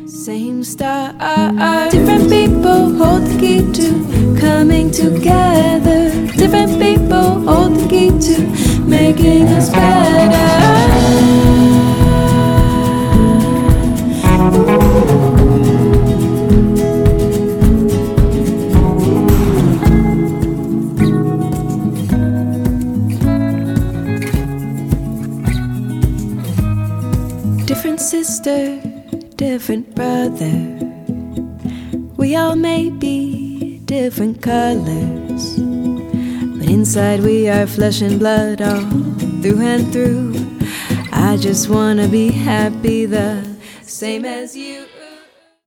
same star. Different people hold the key to coming together. Different people hold the key to making us better. Different sister, different brother. We all may be different colors, but inside we are flesh and blood, all through and through. I just wanna be happy the same as you.